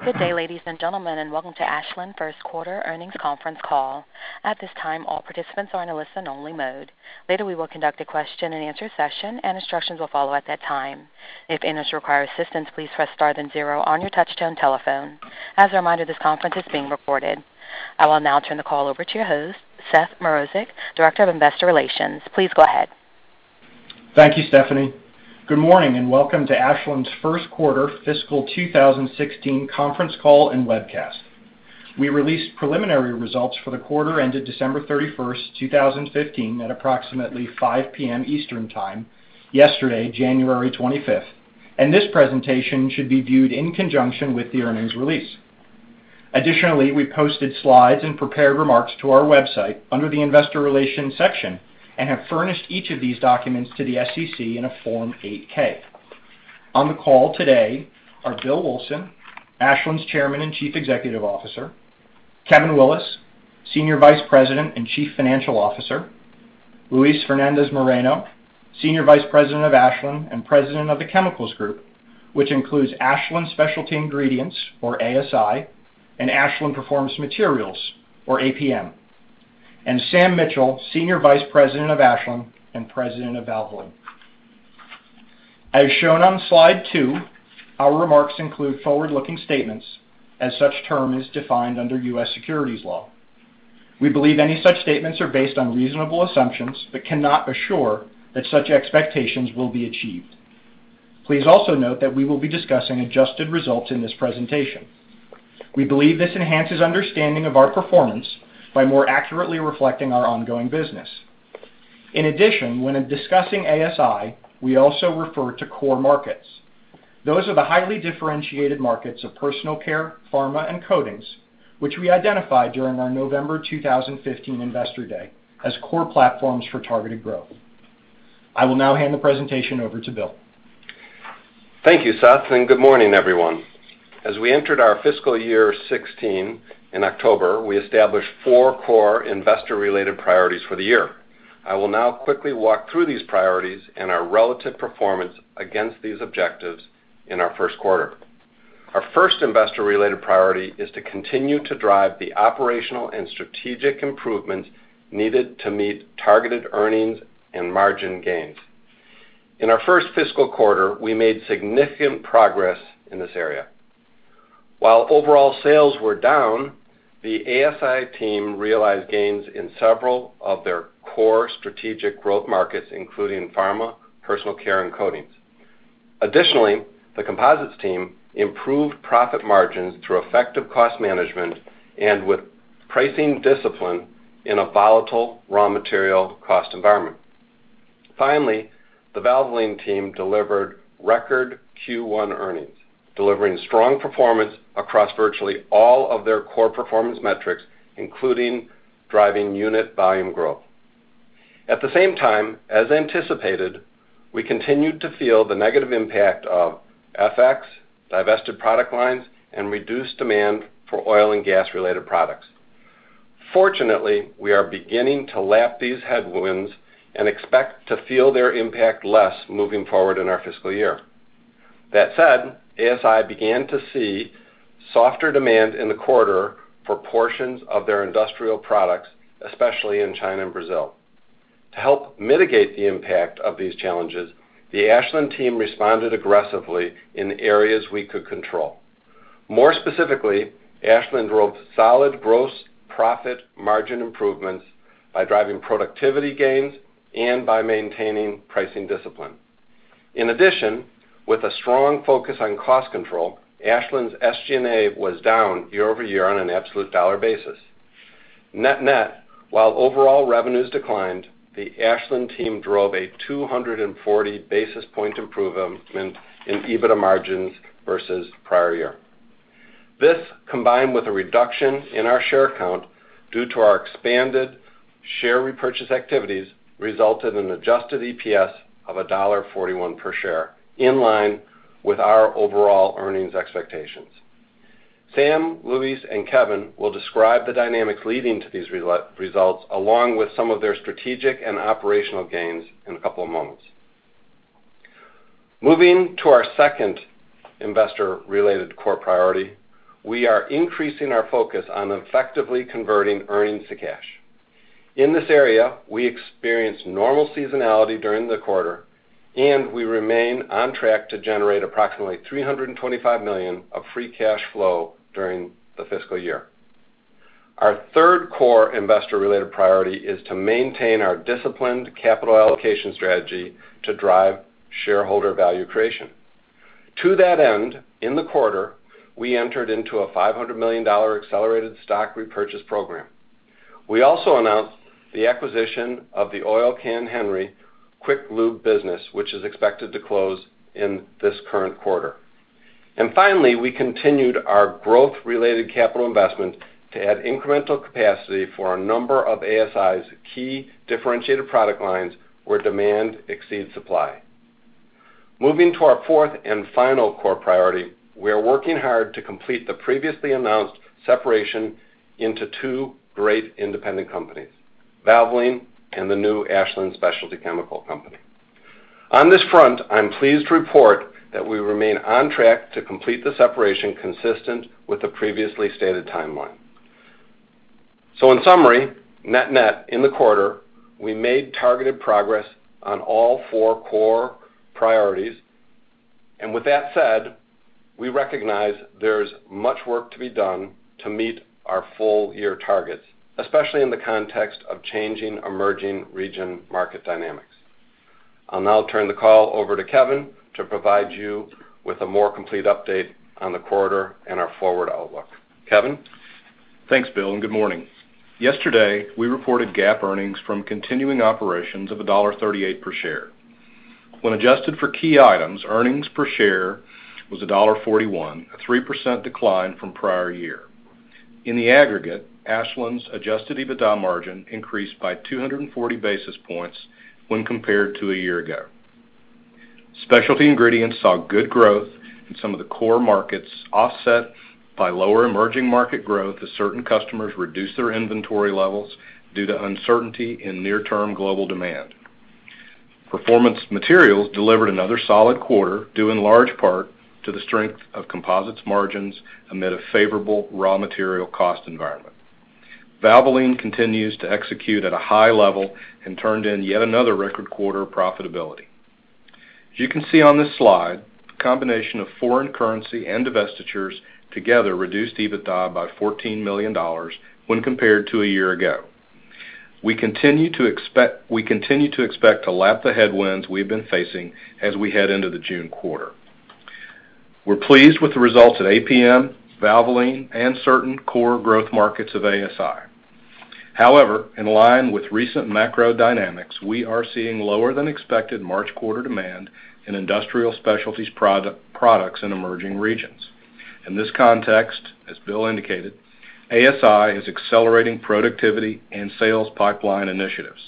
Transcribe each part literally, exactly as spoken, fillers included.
Good day, ladies and gentlemen, and welcome to Ashland First Quarter Earnings Conference Call. At this time, all participants are in a listen-only mode. Later, we will conduct a question-and-answer session, and instructions will follow at that time. If anyone requires assistance, please press star then zero on your touch-tone telephone. As a reminder, this conference is being recorded. I will now turn the call over to your host, Seth Mrozek, Director of Investor Relations. Please go ahead. Thank you, Stephanie. Good morning and welcome to Ashland's First Quarter Fiscal two thousand sixteen Conference Call and Webcast. We released preliminary results for the quarter ended December thirty-first, two thousand fifteen at approximately five p.m. Eastern Time yesterday, January twenty-fifth, and this presentation should be viewed in conjunction with the earnings release. Additionally, we posted slides and prepared remarks to our website under the Investor Relations section and have furnished each of these documents to the S E C in a Form eight K. On the call today are Bill Wulfsohn, Ashland's Chairman and Chief Executive Officer, Kevin Willis, Senior Vice President and Chief Financial Officer, Luis Fernandez-Moreno, Senior Vice President of Ashland and President of the Chemicals Group, which includes Ashland Specialty Ingredients, or A S I, and Ashland Performance Materials, or A P M, and Sam Mitchell, Senior Vice President of Ashland and President of Valvoline. As shown on slide two, our remarks include forward-looking statements, as such term is defined under U S securities law. We believe any such statements are based on reasonable assumptions, but cannot assure that such expectations will be achieved. Please also note that we will be discussing adjusted results in this presentation. We believe this enhances understanding of our performance by more accurately reflecting our ongoing business. In addition, when discussing A S I, we also refer to core markets. Those are the highly differentiated markets of personal care, pharma, and coatings, which we identified during our November two thousand fifteen Investor Day as core platforms for targeted growth. I will now hand the presentation over to Bill. Thank you, Seth, and good morning, everyone. As we entered our fiscal year sixteen in October, we established four core investor-related priorities for the year. I will now quickly walk through these priorities and our relative performance against these objectives in our first quarter. Our first investor-related priority is to continue to drive the operational and strategic improvements needed to meet targeted earnings and margin gains. In our first fiscal quarter, we made significant progress in this area. While overall sales were down, the A S I team realized gains in several of their core strategic growth markets, including pharma, personal care, and coatings. Additionally, the composites team improved profit margins through effective cost management and with pricing discipline in a volatile raw material cost environment. Finally, the Valvoline team delivered record Q one earnings, delivering strong performance across virtually all of their core performance metrics, including driving unit volume growth. At the same time, as anticipated, we continued to feel the negative impact of F X, divested product lines, and reduced demand for oil and gas-related products. Fortunately, we are beginning to lap these headwinds and expect to feel their impact less moving forward in our fiscal year. That said, A S I began to see softer demand in the quarter for portions of their industrial products, especially in China and Brazil. To help mitigate the impact of these challenges, the Ashland team responded aggressively in areas we could control. More specifically, Ashland drove solid gross profit margin improvements by driving productivity gains and by maintaining pricing discipline. In addition, with a strong focus on cost control, Ashland's S G and A was down year over year on an absolute dollar basis. Net-net, while overall revenues declined, the Ashland team drove a two hundred forty basis point improvement in EBITDA margins versus prior year. This, combined with a reduction in our share count due to our expanded share repurchase activities, resulted in adjusted E P S of one dollar and forty-one cents per share, in line with our overall earnings expectations. Sam, Luis, and Kevin will describe the dynamics leading to these results, along with some of their strategic and operational gains in a couple of moments. Moving to our second investor-related core priority, we are increasing our focus on effectively converting earnings to cash. In this area, we experienced normal seasonality during the quarter, and we remain on track to generate approximately three hundred twenty-five million dollars of free cash flow during the fiscal year. Our third core investor-related priority is to maintain our disciplined capital allocation strategy to drive shareholder value creation. To that end, in the quarter, we entered into a five hundred million dollars accelerated stock repurchase program. We also announced the acquisition of the Oil Can Henry's Quick Lube business, which is expected to close in this current quarter. And finally, we continued our growth-related capital investment to add incremental capacity for a number of A S I's key differentiated product lines where demand exceeds supply. Moving to our fourth and final core priority, we are working hard to complete the previously announced separation into two great independent companies, Valvoline and the new Ashland Specialty Chemical Company. On this front, I'm pleased to report that we remain on track to complete the separation consistent with the previously stated timeline. So in summary, net-net, in the quarter, we made targeted progress on all four core priorities, and with that said, we recognize there's much work to be done to meet our full year targets, especially in the context of changing emerging region market dynamics. I'll now turn the call over to Kevin to provide you with a more complete update on the quarter and our forward outlook. Kevin? Thanks, Bill, and good morning. Yesterday, we reported GAAP earnings from continuing operations of one dollar and thirty-eight cents per share. When adjusted for key items, earnings per share was one dollar and forty-one cents, a three percent decline from prior year. In the aggregate, Ashland's adjusted EBITDA margin increased by two hundred forty basis points when compared to a year ago. Specialty ingredients saw good growth in some of the core markets, offset by lower emerging market growth as certain customers reduced their inventory levels due to uncertainty in near-term global demand. Performance Materials delivered another solid quarter, due in large part to the strength of composites margins amid a favorable raw material cost environment. Valvoline continues to execute at a high level and turned in yet another record quarter of profitability. As you can see on this slide, the combination of foreign currency and divestitures together reduced EBITDA by fourteen million dollars when compared to a year ago. We continue to expect we continue to expect to lap the headwinds we've been facing as we head into the June quarter. We're pleased with the results at A P M, Valvoline, and certain core growth markets of A S I. However, in line with recent macro dynamics, we are seeing lower than expected March quarter demand in industrial specialties product, products in emerging regions. In this context, as Bill indicated, A S I is accelerating productivity and sales pipeline initiatives.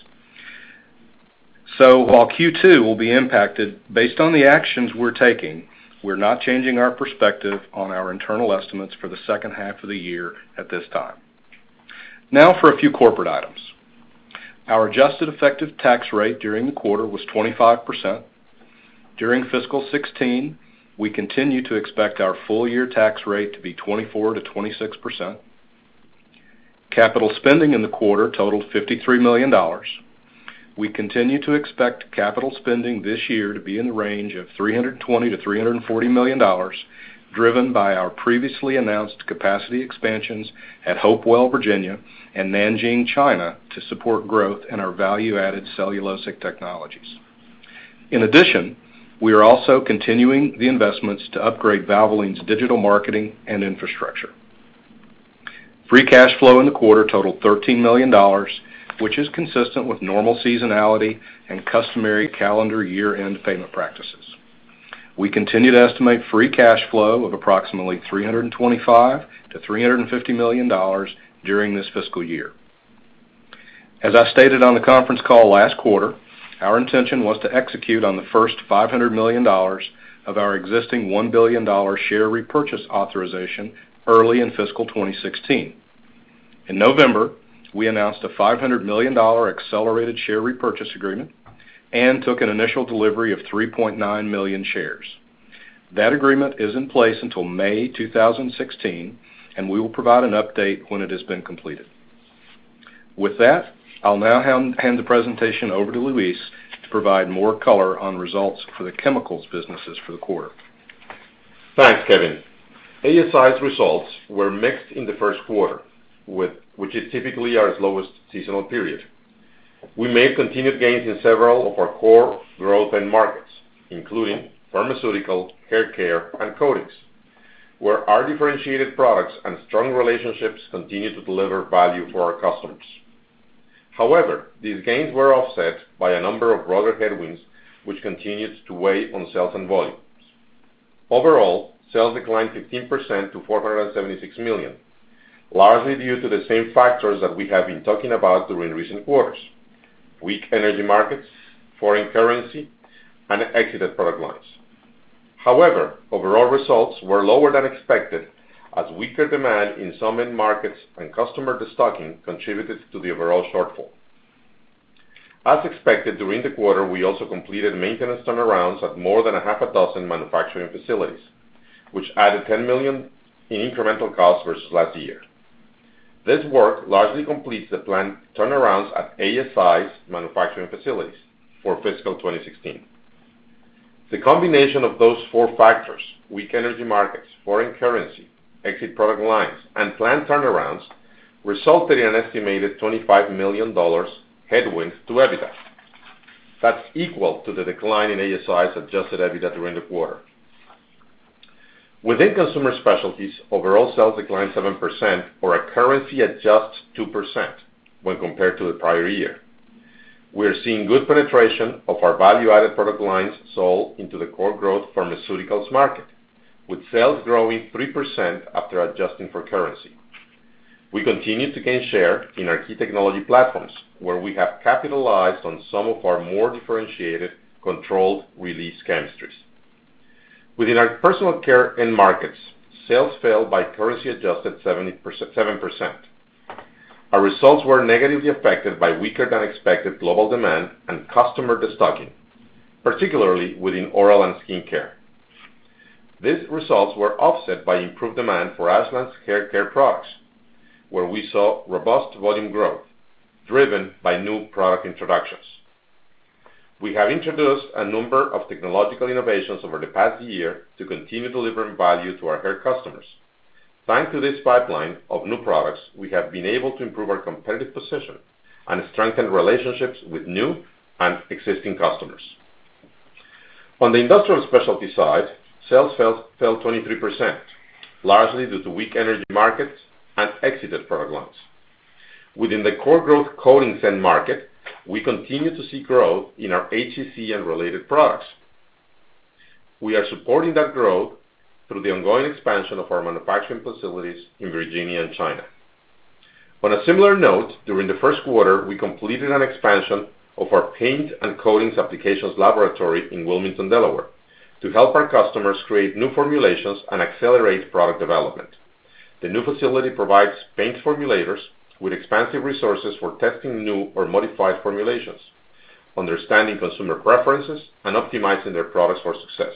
So while Q two will be impacted, based on the actions we're taking, we're not changing our perspective on our internal estimates for the second half of the year at this time. Now for a few corporate items. Our adjusted effective tax rate during the quarter was twenty-five percent. During fiscal sixteen, we continue to expect our full-year tax rate to be twenty-four to twenty-six percent. Capital spending in the quarter totaled fifty-three million dollars. We continue to expect capital spending this year to be in the range of three hundred twenty to three hundred forty million dollars, driven by our previously announced capacity expansions at Hopewell, Virginia, and Nanjing, China, to support growth in our value-added cellulosic technologies. In addition, we are also continuing the investments to upgrade Valvoline's digital marketing and infrastructure. Free cash flow in the quarter totaled thirteen million dollars, which is consistent with normal seasonality and customary calendar year-end payment practices. We continue to estimate free cash flow of approximately three hundred twenty-five to three hundred fifty million dollars during this fiscal year. As I stated on the conference call last quarter, our intention was to execute on the first five hundred million dollars of our existing one billion dollars share repurchase authorization early in fiscal twenty sixteen. In November, we announced a five hundred million dollars accelerated share repurchase agreement and took an initial delivery of three point nine million shares. That agreement is in place until May two thousand sixteen, and we will provide an update when it has been completed. With that, I'll now hand, hand the presentation over to Luis to provide more color on results for the chemicals businesses for the quarter. Thanks, Kevin. A S I's results were mixed in the first quarter, with, which is typically our slowest seasonal period. We made continued gains in several of our core growth end markets, including pharmaceutical, hair care, and coatings, where our differentiated products and strong relationships continue to deliver value for our customers. However, these gains were offset by a number of broader headwinds which continued to weigh on sales and volumes. Overall, sales declined fifteen percent to four hundred seventy-six million dollars, largely due to the same factors that we have been talking about during recent quarters: weak energy markets, foreign currency, and exited product lines. However, overall results were lower than expected as weaker demand in some end markets and customer destocking contributed to the overall shortfall. As expected during the quarter, we also completed maintenance turnarounds at more than a half a dozen manufacturing facilities, which added ten million dollars in incremental costs versus last year. This work largely completes the planned turnarounds at A S I's manufacturing facilities for fiscal twenty sixteen. The combination of those four factors, weak energy markets, foreign currency, exit product lines, and planned turnarounds, resulted in an estimated twenty-five million dollars headwind to EBITDA. That's equal to the decline in A S I's adjusted EBITDA during the quarter. Within Consumer Specialties, overall sales declined seven percent, or a currency-adjusted two percent when compared to the prior year. We are seeing good penetration of our value-added product lines sold into the core growth pharmaceuticals market, with sales growing three percent after adjusting for currency. We continue to gain share in our key technology platforms, where we have capitalized on some of our more differentiated controlled release chemistries. Within our personal care end markets, sales fell by currency-adjusted seven percent. Our results were negatively affected by weaker than expected global demand and customer destocking, particularly within oral and skin care. These results were offset by improved demand for Ashland's hair care products, where we saw robust volume growth, driven by new product introductions. We have introduced a number of technological innovations over the past year to continue delivering value to our hair customers. Thanks to this pipeline of new products, we have been able to improve our competitive position and strengthen relationships with new and existing customers. On the Industrial Specialty side, sales fell, fell twenty-three percent, largely due to weak energy markets and exited product lines. Within the core growth coatings end market, we continue to see growth in our H E C and related products. We are supporting that growth through the ongoing expansion of our manufacturing facilities in Virginia and China. On a similar note, during the first quarter, we completed an expansion of our paint and coatings applications laboratory in Wilmington, Delaware, to help our customers create new formulations and accelerate product development. The new facility provides paint formulators with expansive resources for testing new or modified formulations, understanding consumer preferences, and optimizing their products for success.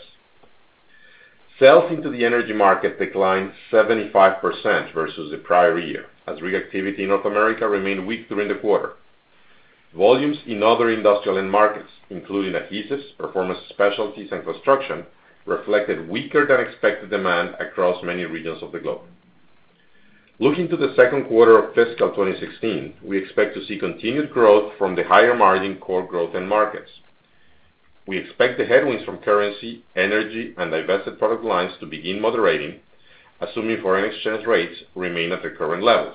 Sales into the energy market declined seventy-five percent versus the prior year, as rig activity in North America remained weak during the quarter. Volumes in other industrial end markets, including adhesives, performance specialties, and construction, reflected weaker than expected demand across many regions of the globe. Looking to the second quarter of fiscal twenty sixteen, we expect to see continued growth from the higher margin core growth end markets. We expect the headwinds from currency, energy, and divested product lines to begin moderating, assuming foreign exchange rates remain at their current levels.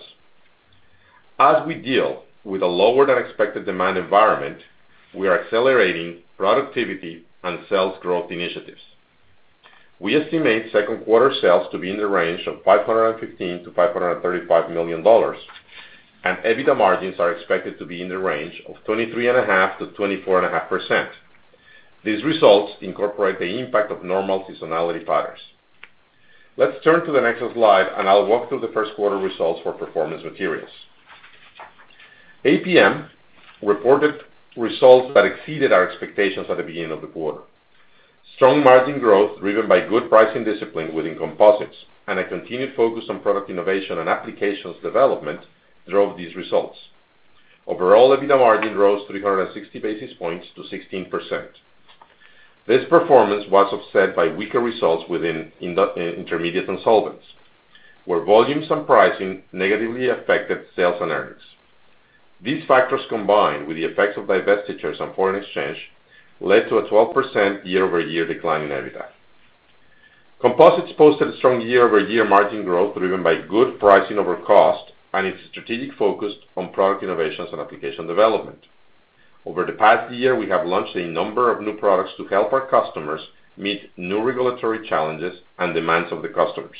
As we deal with a lower than expected demand environment, we are accelerating productivity and sales growth initiatives. We estimate second quarter sales to be in the range of five hundred fifteen to five hundred thirty-five million dollars, and EBITDA margins are expected to be in the range of twenty-three point five to twenty-four point five percent. These results incorporate the impact of normal seasonality patterns. Let's turn to the next slide, and I'll walk through the first quarter results for Performance Materials. A P M reported results that exceeded our expectations at the beginning of the quarter. Strong margin growth driven by good pricing discipline within composites and a continued focus on product innovation and applications development drove these results. Overall, EBITDA margin rose three hundred sixty basis points to sixteen percent. This performance was offset by weaker results within intermediates and solvents, where volumes and pricing negatively affected sales and earnings. These factors, combined with the effects of divestitures and foreign exchange, led to a twelve percent year-over-year decline in EBITDA. Composites posted a strong year-over-year margin growth driven by good pricing over cost and its strategic focus on product innovations and application development. Over the past year, we have launched a number of new products to help our customers meet new regulatory challenges and demands of the customers.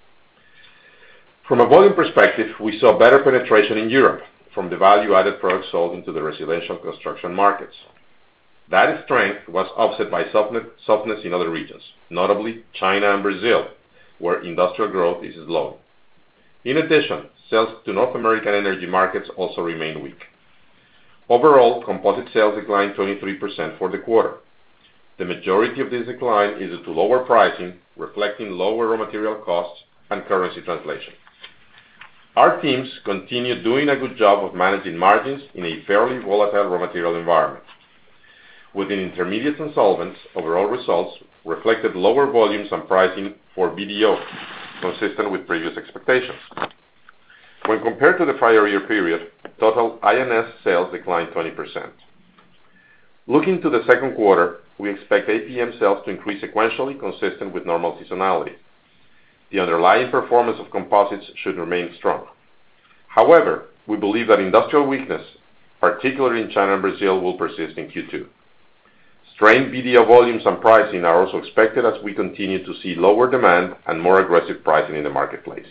From a volume perspective, we saw better penetration in Europe from the value-added products sold into the residential construction markets. That strength was offset by softness in other regions, notably China and Brazil, where industrial growth is low. In addition, sales to North American energy markets also remain weak. Overall, composite sales declined twenty-three percent for the quarter. The majority of this decline is due to lower pricing, reflecting lower raw material costs and currency translation. Our teams continue doing a good job of managing margins in a fairly volatile raw material environment. Within intermediates and solvents, overall results reflected lower volumes and pricing for B D O, consistent with previous expectations. When compared to the prior year period, total I N S sales declined twenty percent. Looking to the second quarter, we expect A P M sales to increase sequentially, consistent with normal seasonality. The underlying performance of composites should remain strong. However, we believe that industrial weakness, particularly in China and Brazil, will persist in Q two. Strained B D O volumes and pricing are also expected as we continue to see lower demand and more aggressive pricing in the marketplace.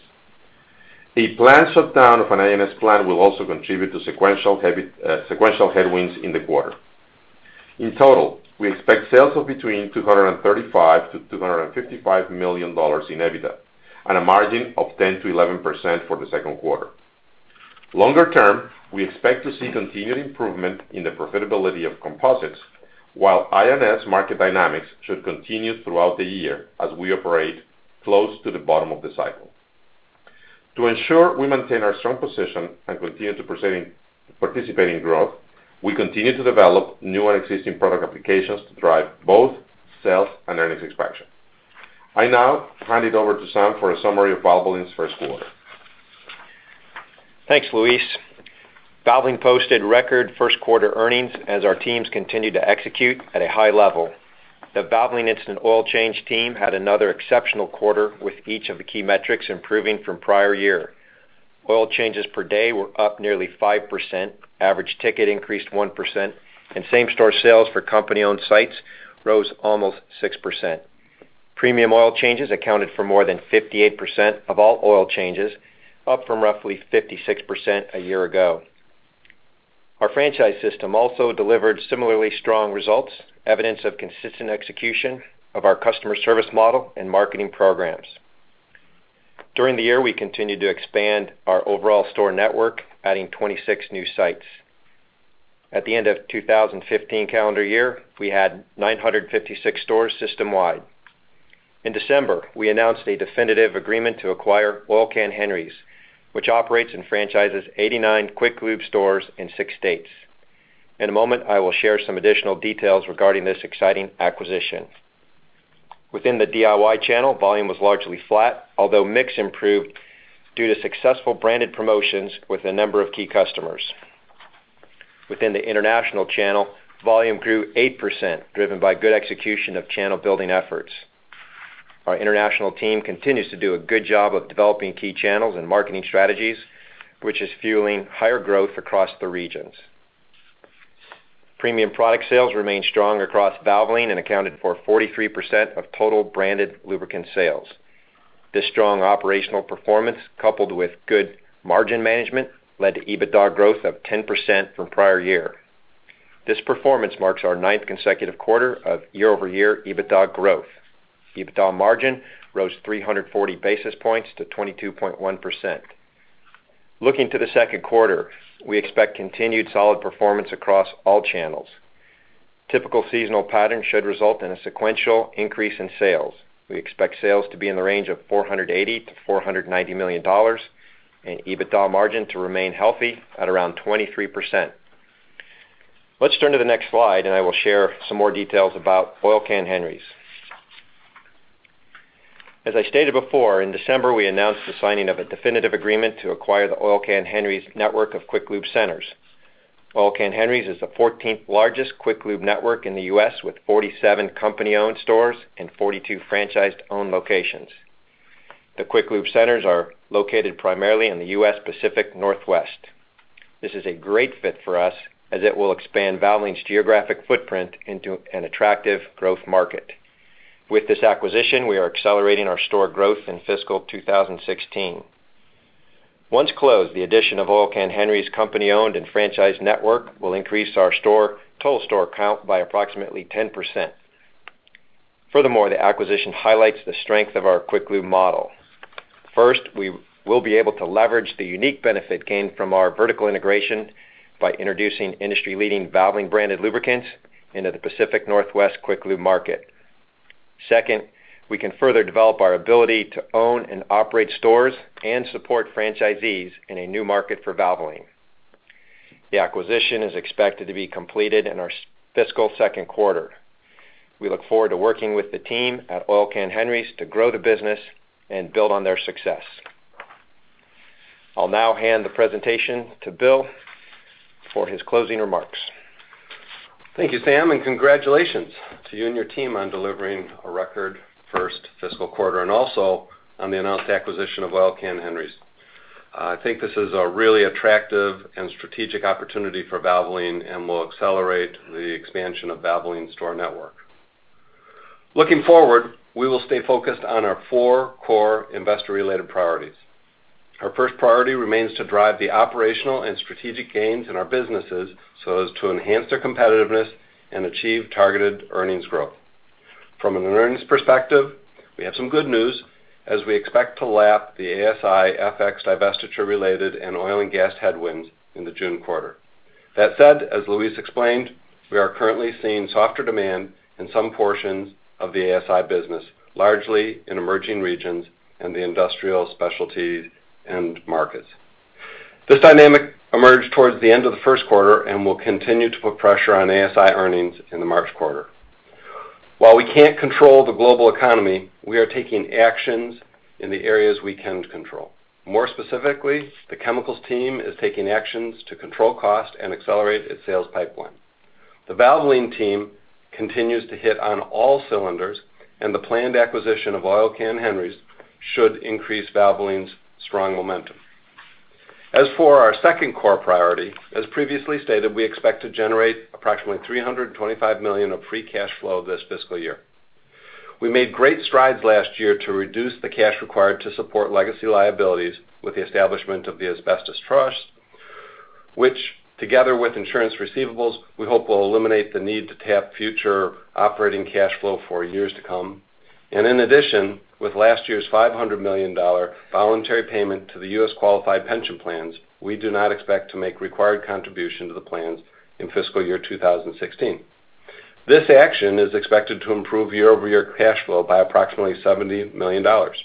A planned shutdown of an I N S plant will also contribute to sequential, heavy, uh, sequential headwinds in the quarter. In total, we expect sales of between two hundred thirty-five to two hundred fifty-five million dollars in EBITDA and a margin of ten to eleven percent for the second quarter. Longer term, we expect to see continued improvement in the profitability of composites, while I N S market dynamics should continue throughout the year as we operate close to the bottom of the cycle. To ensure we maintain our strong position and continue to participate in growth, we continue to develop new and existing product applications to drive both sales and earnings expansion. I now hand it over to Sam for a summary of Valvoline's first quarter. Thanks, Luis. Valvoline posted record first quarter earnings as our teams continued to execute at a high level. The Valvoline Instant Oil Change team had another exceptional quarter with each of the key metrics improving from prior year. Oil changes per day were up nearly five percent, average ticket increased one percent, and same-store sales for company-owned sites rose almost six percent. Premium oil changes accounted for more than fifty-eight percent of all oil changes, up from roughly fifty-six percent a year ago. Our franchise system also delivered similarly strong results, evidence of consistent execution of our customer service model and marketing programs. During the year, we continued to expand our overall store network, adding twenty-six new sites. At the end of two thousand fifteen calendar year, we had nine hundred fifty-six stores system-wide. In December, we announced a definitive agreement to acquire Oil Can Henry's, which operates and franchises eighty-nine Quick Lube stores in six states. In a moment, I will share some additional details regarding this exciting acquisition. Within the D I Y channel, volume was largely flat, although mix improved due to successful branded promotions with a number of key customers. Within the international channel, volume grew eight percent, driven by good execution of channel building efforts. Our international team continues to do a good job of developing key channels and marketing strategies, which is fueling higher growth across the regions. Premium product sales remained strong across Valvoline and accounted for forty-three percent of total branded lubricant sales. This strong operational performance, coupled with good margin management, led to EBITDA growth of ten percent from prior year. This performance marks our ninth consecutive quarter of year-over-year EBITDA growth. EBITDA margin rose three hundred forty basis points to twenty-two point one percent. Looking to the second quarter, we expect continued solid performance across all channels. Typical seasonal patterns should result in a sequential increase in sales. We expect sales to be in the range of four hundred eighty to four hundred ninety million dollars, and EBITDA margin to remain healthy at around twenty-three percent. Let's turn to the next slide, and I will share some more details about Oil Can Henry's. As I stated before, in December we announced the signing of a definitive agreement to acquire the Oil Can Henry's network of Quick Lube centers. Oil Can Henry's is the fourteenth largest Quick Lube network in the U S with forty-seven company-owned stores and forty-two franchised-owned locations. The Quick Lube centers are located primarily in the U S Pacific Northwest. This is a great fit for us as it will expand Valvoline's geographic footprint into an attractive growth market. With this acquisition, we are accelerating our store growth in fiscal two thousand sixteen. Once closed, the addition of Oil Can Henry's company-owned and franchised network will increase our store total store count by approximately ten percent. Furthermore, the acquisition highlights the strength of our Quick Lube model. First, we will be able to leverage the unique benefit gained from our vertical integration by introducing industry-leading Valvoline branded lubricants into the Pacific Northwest Quick Lube market. Second, we can further develop our ability to own and operate stores and support franchisees in a new market for Valvoline. The acquisition is expected to be completed in our fiscal second quarter. We look forward to working with the team at Oil Can Henry's to grow the business and build on their success. I'll now hand the presentation to Bill for his closing remarks. Thank you, Sam, and congratulations to you and your team on delivering a record first fiscal quarter and also on the announced acquisition of Oil Can Henry's. Uh, I think this is a really attractive and strategic opportunity for Valvoline and will accelerate the expansion of Valvoline's store network. Looking forward, we will stay focused on our four core investor-related priorities. Our first priority remains to drive the operational and strategic gains in our businesses so as to enhance their competitiveness and achieve targeted earnings growth. From an earnings perspective, we have some good news as we expect to lap the A S I F X divestiture-related and oil and gas headwinds in the June quarter. That said, as Luis explained, we are currently seeing softer demand in some portions of the A S I business, largely in emerging regions and the industrial specialties end markets. This dynamic emerged towards the end of the first quarter and will continue to put pressure on A S I earnings in the March quarter. While we can't control the global economy, we are taking actions in the areas we can control. More specifically, the chemicals team is taking actions to control cost and accelerate its sales pipeline. The Valvoline team continues to hit on all cylinders, and the planned acquisition of Oil Can Henry's should increase Valvoline's strong momentum. As for our second core priority, as previously stated, we expect to generate approximately three hundred twenty-five million dollars of free cash flow this fiscal year. We made great strides last year to reduce the cash required to support legacy liabilities with the establishment of the asbestos trust, which, together with insurance receivables, we hope will eliminate the need to tap future operating cash flow for years to come. And in addition, with last year's five hundred million dollars voluntary payment to the U S qualified pension plans, we do not expect to make required contribution to the plans in fiscal year two thousand sixteen. This action is expected to improve year-over-year cash flow by approximately seventy million dollars.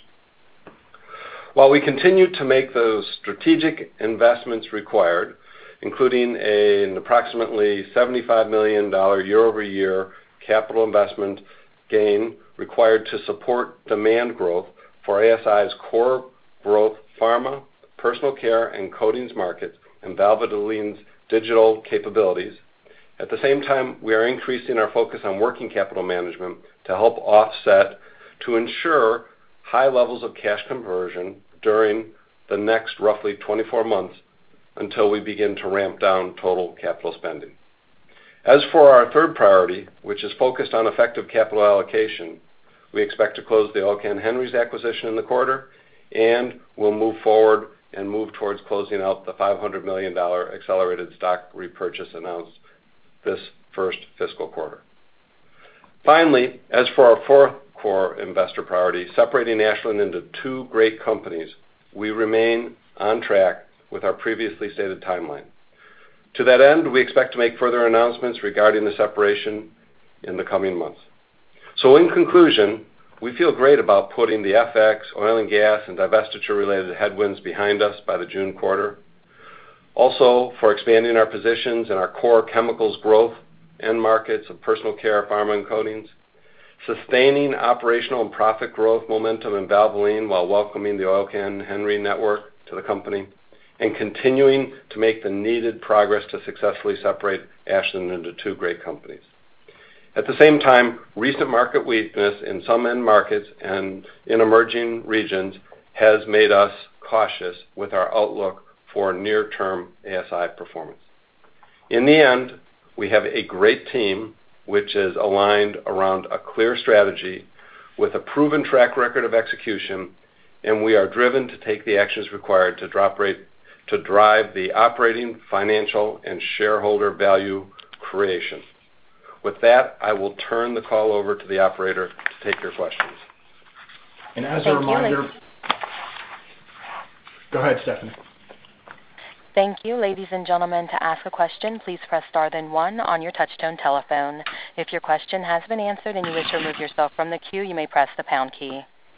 While we continue to make those strategic investments required, including an approximately seventy-five million dollars year-over-year capital investment gain required to support demand growth for A S I's core growth pharma, personal care, and coatings markets, and Valvoline's digital capabilities. At the same time, we are increasing our focus on working capital management to help offset to ensure high levels of cash conversion during the next roughly twenty-four months until we begin to ramp down total capital spending. As for our third priority, which is focused on effective capital allocation, we expect to close the Oil Can Henry's acquisition in the quarter, and we'll move forward and move towards closing out the five hundred million dollars accelerated stock repurchase announced this first fiscal quarter. Finally, as for our fourth core investor priority, separating Ashland into two great companies, we remain on track with our previously stated timeline. To that end, we expect to make further announcements regarding the separation in the coming months. So in conclusion, we feel great about putting the F X, oil and gas, and divestiture-related headwinds behind us by the June quarter. Also, for expanding our positions in our core chemicals growth end markets of personal care, pharma, and coatings, sustaining operational and profit growth momentum in Valvoline while welcoming the Oil Can Henry network to the company, and continuing to make the needed progress to successfully separate Ashland into two great companies. At the same time, recent market weakness in some end markets and in emerging regions has made us cautious with our outlook for near-term A S I performance. In the end, we have a great team which is aligned around a clear strategy with a proven track record of execution, and we are driven to take the actions required to, drop rate, to drive the operating, financial, and shareholder value creation. With that, I will turn the call over to the operator to take your questions. And as Thank a reminder, you, go ahead, Stephanie. Thank you, ladies and gentlemen. To ask a question, please press star then one on your touchtone telephone. If your question has been answered and you wish to remove yourself from the queue, you may press the pound key.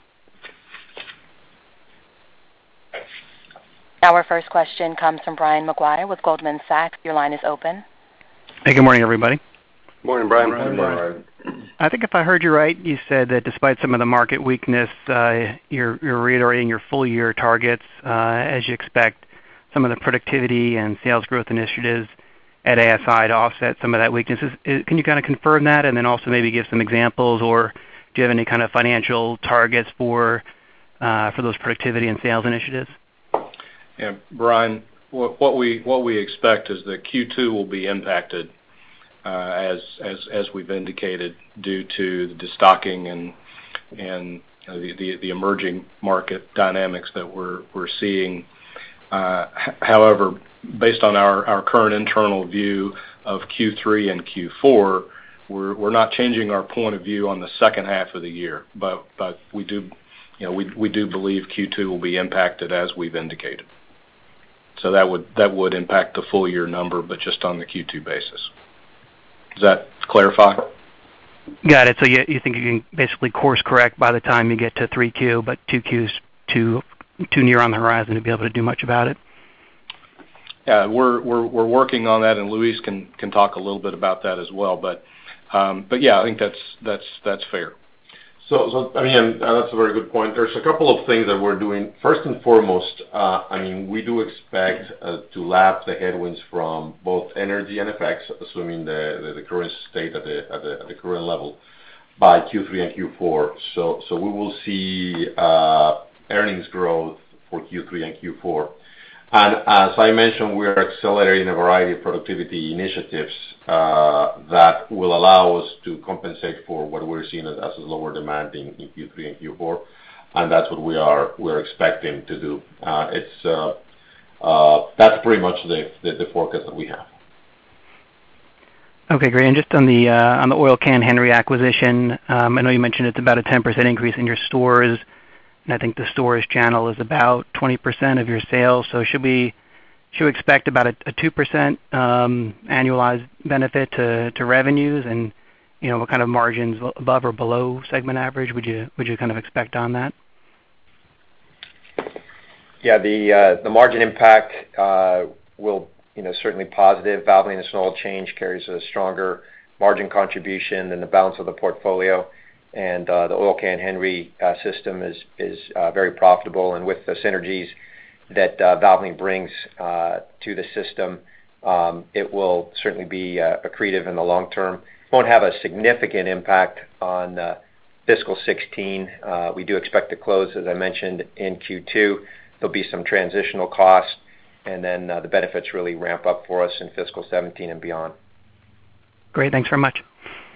Our first question comes from Brian Maguire with Goldman Sachs. Your line is open. Hey, good morning, everybody. Morning, Brian. Morning, Brian. I think if I heard you right, you said that despite some of the market weakness, uh, you're, you're reiterating your full-year targets uh, as you expect some of the productivity and sales growth initiatives at A S I to offset some of that weakness. Is, can you kind of confirm that and then also maybe give some examples, or do you have any kind of financial targets for uh, for those productivity and sales initiatives? Yeah, Brian, what, what we what we expect is that Q two will be impacted uh, as as as we've indicated due to the destocking and and the, the the emerging market dynamics that we're we're seeing. Uh, however, based on our, our current internal view of Q three and Q four, we're we're not changing our point of view on the second half of the year, but but we do, you know, we we do believe Q two will be impacted as we've indicated. So that would that would impact the full year number, but just on the Q two basis. Does that clarify? Got it. So you you think you can basically course correct by the time you get to three Q, but two Q's too too near on the horizon to be able to do much about it? Yeah, we're we're we're working on that, and Luis can can talk a little bit about that as well. But um, but yeah, I think that's that's that's fair. So, so I mean, uh, that's a very good point. There's a couple of things that we're doing. First and foremost, uh, I mean, we do expect uh, to lap the headwinds from both energy and F X, assuming the, the, the current state at the, at the at the current level, by Q three and Q four. So so we will see uh, earnings growth for Q three and Q four. And as I mentioned, we are accelerating a variety of productivity initiatives uh, that will allow us to compensate for what we're seeing as a lower demand in, in Q three and Q four, and that's what we are we're expecting to do. Uh, it's uh, uh, that's pretty much the, the the forecast that we have. Okay, great. And just on the uh, on the Oil Can Henry acquisition, um, I know you mentioned it's about a ten percent increase in your stores. And I think the stores channel is about twenty percent of your sales. So should we should we expect about a, a two percent um, annualized benefit to, to revenues? And you know, what kind of margins above or below segment average would you would you kind of expect on that? Yeah, the uh, the margin impact uh, will you know certainly positive. Valvoline Instant Oil Change carries a stronger margin contribution than the balance of the portfolio. And uh, the Oil Can Henry uh, system is is uh, very profitable, and with the synergies that uh, Valvoline brings uh, to the system, um, it will certainly be uh, accretive in the long term. It won't have a significant impact on uh, fiscal sixteen. Uh, we do expect to close, as I mentioned, in Q two. There'll be some transitional costs, and then uh, the benefits really ramp up for us in fiscal seventeen and beyond. Great, thanks very much.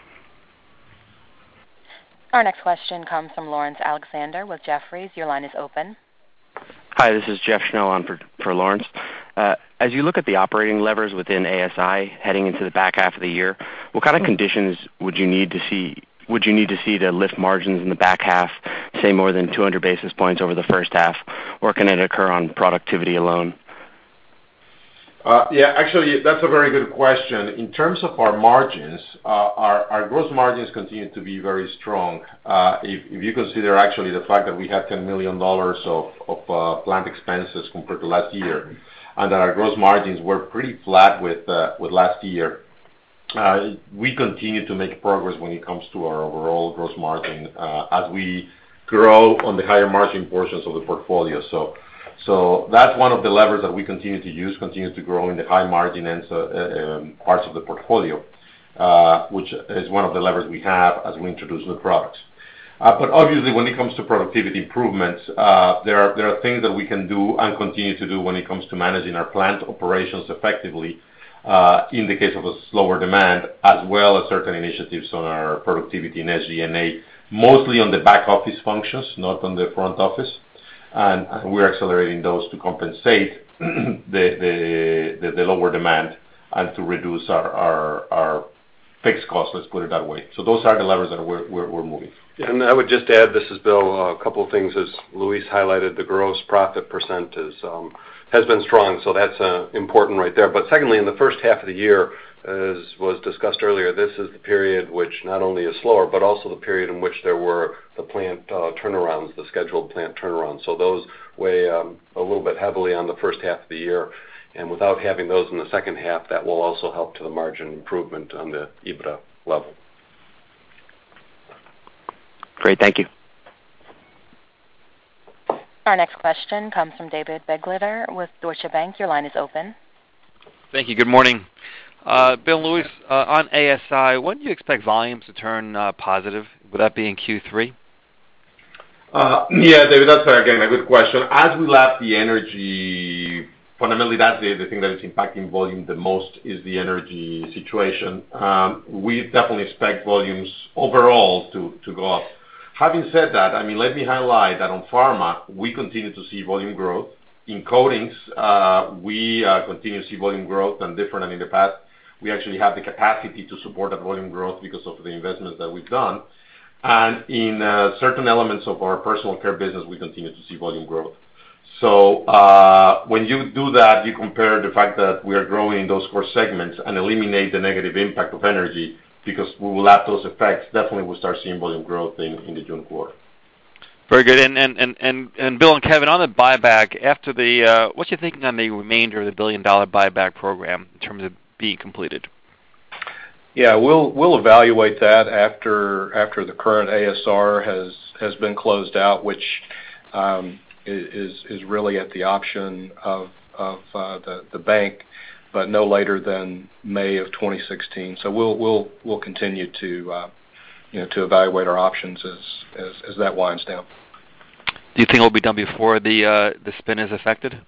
Our next question comes from Lawrence Alexander with Jefferies. Your line is open. Hi, this is Jeff Schnell on for, for Lawrence. Uh, as you look at the operating levers within A S I heading into the back half of the year, what kind of conditions would you need to see would you need to see to lift margins in the back half, say more than two hundred basis points over the first half, or can it occur on productivity alone? Uh, Uh, yeah, actually, that's a very good question. In terms of our margins, uh, our, our gross margins continue to be very strong. Uh, if, if you consider actually the fact that we had ten million dollars of, of uh, plant expenses compared to last year, and that our gross margins were pretty flat with, uh, with last year, uh, we continue to make progress when it comes to our overall gross margin uh, as we grow on the higher margin portions of the portfolio. So. So that's one of the levers that we continue to use, continue to grow in the high margin ends, uh, um, parts of the portfolio, uh, which is one of the levers we have as we introduce new products. Uh, but obviously, when it comes to productivity improvements, uh, there are there are things that we can do and continue to do when it comes to managing our plant operations effectively. Uh, in the case of a slower demand, as well as certain initiatives on our productivity in S G and A, mostly on the back office functions, not on the front office. And, and we're accelerating those to compensate the, the, the, the lower demand and to reduce our, our, our fixed costs, let's put it that way. So those are the levers that we're, we're, we're moving. And I would just add, this is Bill, uh, a couple of things. As Luis highlighted, the gross profit percent is, um, has been strong, so that's uh, important right there. But secondly, in the first half of the year, as was discussed earlier, this is the period which not only is slower, but also the period in which there were the plant uh, turnarounds, the scheduled plant turnarounds. So those weigh um, a little bit heavily on the first half of the year. And without having those in the second half, that will also help to the margin improvement on the EBITDA level. Great, thank you. Our next question comes from David Begleiter with Deutsche Bank. Your line is open. Thank you. Good morning. Uh, Bill and Luis, uh, on A S I, when do you expect volumes to turn uh, positive? Would that be in Q three? Uh, yeah, David, that's, uh, again, a good question. As we lap the energy, fundamentally that's the, the thing that is impacting volume the most is the energy situation. Um, we definitely expect volumes overall to, to go up. Having said that, I mean, let me highlight that on pharma, we continue to see volume growth. In coatings, uh, we uh, continue to see volume growth, and different than in the past, we actually have the capacity to support that volume growth because of the investments that we've done. And in uh, certain elements of our personal care business, we continue to see volume growth. So uh, when you do that, you compare the fact that we are growing in those core segments and eliminate the negative impact of energy, because we will have those effects, definitely we'll start seeing volume growth in, in the June quarter. Very good. And and, and, and and Bill and Kevin, on the buyback, after the uh, what's your thinking on the remainder of the billion dollar buyback program in terms of being completed? Yeah, we'll we'll evaluate that after after the current A S R has has been closed out, which um, is is really at the option of of uh, the the bank, but no later than May of twenty sixteen. So we'll we'll we'll continue to uh, you know to evaluate our options as, as as that winds down. Do you think it will be done before the uh, the spin is affected?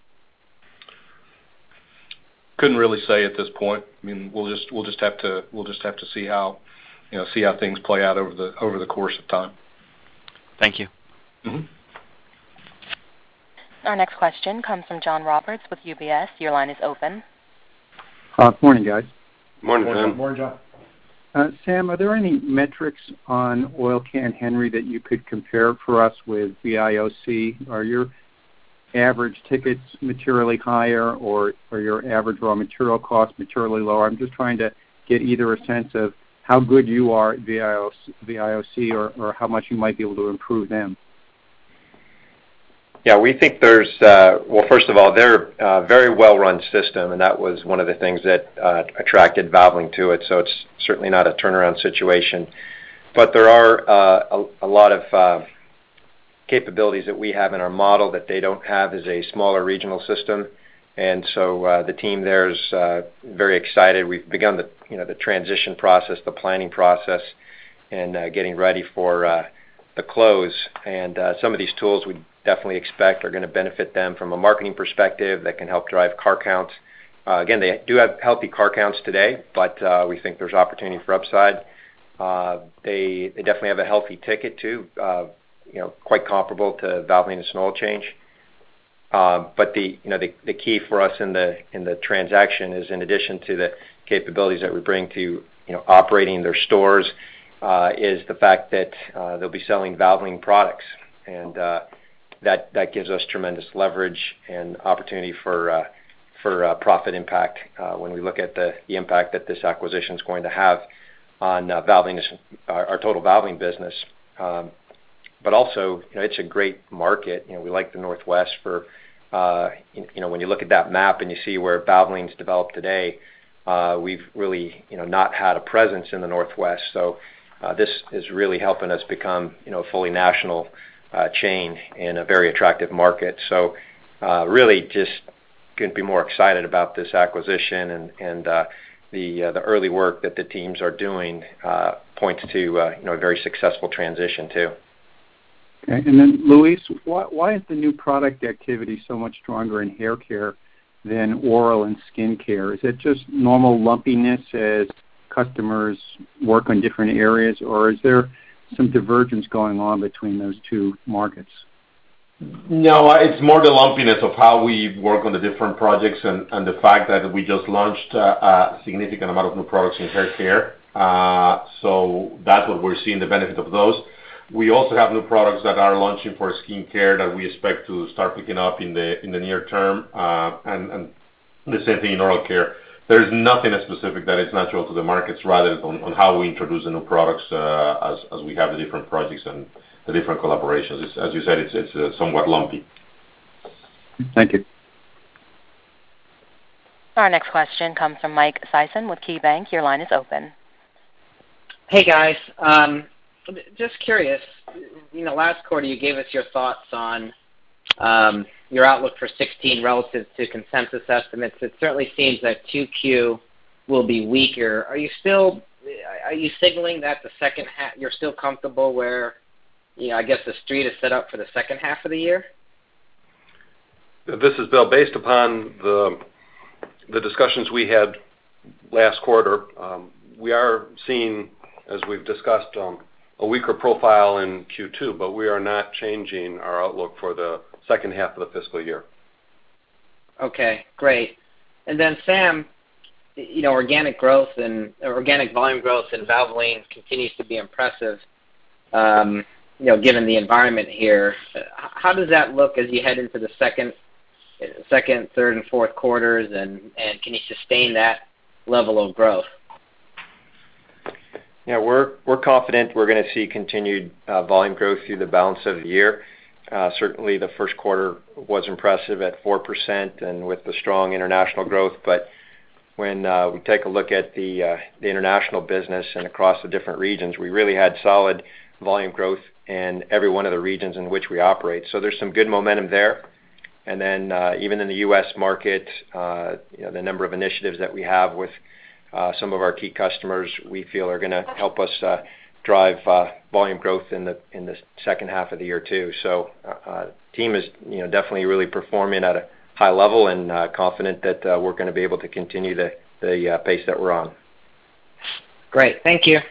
Couldn't really say at this point. I mean, we'll just we'll just have to we'll just have to see how you know see how things play out over the over the course of time. Thank you. Mm-hmm. Our next question comes from John Roberts with U B S. Your line is open. Uh, morning, guys. Morning, Morning, John. Morning, John. Uh, Sam, are there any metrics on Oil Can Henry that you could compare for us with V I O C? Are your average tickets materially higher, or, or your average raw material cost materially lower? I'm just trying to get either a sense of how good you are at V I O C or, or how much you might be able to improve them. Yeah, we think there's, uh, well, first of all, they're a very well-run system, and that was one of the things that uh, attracted Valvoline to it, so it's certainly not a turnaround situation. But there are uh, a, a lot of uh, capabilities that we have in our model that they don't have as a smaller regional system, and so uh, the team there is uh, very excited. We've begun the, you know, the transition process, the planning process, and uh, getting ready for uh, the close, and uh, some of these tools we definitely expect are going to benefit them from a marketing perspective that can help drive car counts. Uh, again, they do have healthy car counts today, but uh, we think there's opportunity for upside. Uh, they they definitely have a healthy ticket too, uh, you know, quite comparable to Valvoline Instant Oil Change. Uh, but the you know the, the key for us in the in the transaction is, in addition to the capabilities that we bring to you know operating their stores, uh, is the fact that uh, they'll be selling Valvoline products, and uh, That that gives us tremendous leverage and opportunity for uh, for uh, profit impact uh, when we look at the, the impact that this acquisition is going to have on uh, valving, our, our total valving business. Um, but also, you know, it's a great market. You know, we like the Northwest for, uh, you, you know, when you look at that map and you see where Valvoline's developed today, uh, we've really, you know, not had a presence in the Northwest. So uh, this is really helping us become, you know, a fully national uh, chain in a very attractive market. So uh, really just couldn't be more excited about this acquisition, and, and uh, the uh, the early work that the teams are doing uh, points to uh, you know a very successful transition too. Okay, and then Luis, why, why is the new product activity so much stronger in hair care than oral and skin care? Is it just normal lumpiness as customers work on different areas, or is there some divergence going on between those two markets? No, it's more the lumpiness of how we work on the different projects, and, and the fact that we just launched uh, a significant amount of new products in hair care. Uh, so that's what we're seeing, the benefit of those. We also have new products that are launching for skin care that we expect to start picking up in the in the near term, uh, and, and the same thing in oral care. There's nothing specific that is natural to the markets, rather on, on how we introduce the new products uh, as, as we have the different projects and the different collaborations. It's, as you said, it's, it's uh, somewhat lumpy. Thank you. Our next question comes from Mike Sison with KeyBank. Your line is open. Hey, guys. Um, just curious, you know, last quarter you gave us your thoughts on um, your outlook for sixteen relative to consensus estimates. It certainly seems that two Q will be weaker. Are you still, are you signaling that the second half, you're still comfortable where, you know, I guess the street is set up for the second half of the year? This is Bill. Based upon the the discussions we had last quarter, um, we are seeing, as we've discussed, um, a weaker profile in Q two, but we are not changing our outlook for the second half of the fiscal year. Okay, great. And then Sam, you know, organic growth and organic volume growth in Valvoline continues to be impressive. Um, you know, given the environment here, how does that look as you head into the second, second, third, and fourth quarters, and, and can you sustain that level of growth? Yeah, we're we're confident we're going to see continued uh, volume growth through the balance of the year. Uh, certainly, the first quarter was impressive at four percent, and with the strong international growth. But when uh, we take a look at the uh, the international business and across the different regions, we really had solid volume growth in every one of the regions in which we operate. So there's some good momentum there. And then uh, even in the U S market, uh, you know, the number of initiatives that we have with uh, some of our key customers, we feel are going to help us uh, drive uh, volume growth in the in the second half of the year too. So uh, team is you know definitely really performing at a high level, and uh, confident that uh, we're going to be able to continue the the uh, pace that we're on. Great, thank you.